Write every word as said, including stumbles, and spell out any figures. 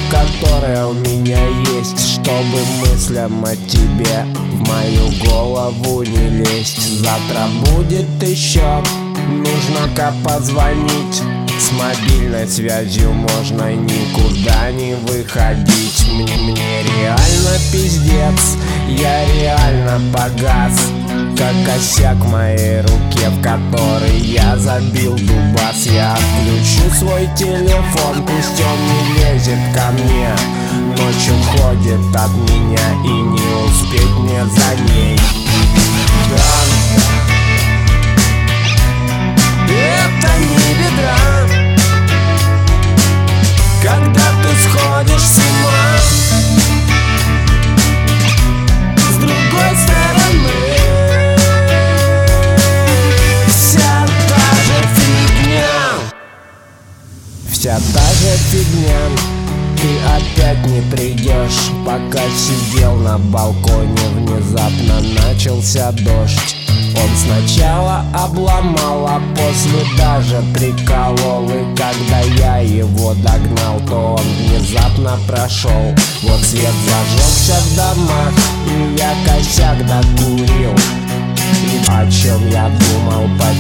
которая у меня есть, чтобы мыслям о тебе в мою голову не лезть. Завтра будет еще, нужно-ка позвонить. С мобильной связью можно никуда не выходить. Мне, мне реально пиздец, я реально погас, как косяк в моей руке, в который я забил дубас. Я отключу свой телефон, пусть он не лезет ко мне, ночью ходит от меня и не успеть мне за ней. Да. Это не беда, когда ты сходишь с ума. С другой стороны, вся та же фигня, вся та же фигня. Ты опять не придешь, пока сидел на балконе, внезапно начался дождь. Он сначала обломал, а после даже приколол. И когда я его догнал, то он внезапно прошел. Вот свет зажегся в домах, и я косяк докурил. И о чем я думал, почему